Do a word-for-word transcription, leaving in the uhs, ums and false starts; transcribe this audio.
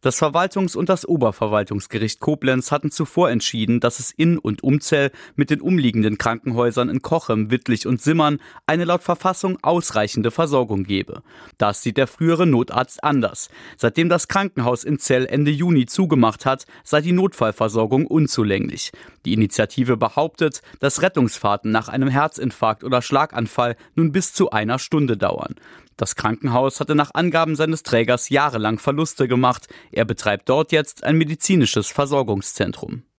Das Verwaltungs- und das Oberverwaltungsgericht Koblenz hatten zuvor entschieden, dass es in und um Zell mit den umliegenden Krankenhäusern in Cochem, Wittlich und Simmern eine laut Verfassung ausreichende Versorgung gebe. Das sieht der frühere Notarzt anders. Seitdem das Krankenhaus in Zell Ende Juni zugemacht hat, sei die Notfallversorgung unzulänglich. Die Initiative behauptet, dass Rettungsfahrten nach einem Herzinfarkt oder Schlaganfall nun bis zu einer Stunde dauern. Das Krankenhaus hatte nach Angaben seines Trägers jahrelang Verluste gemacht. Er betreibt dort jetzt ein medizinisches Versorgungszentrum.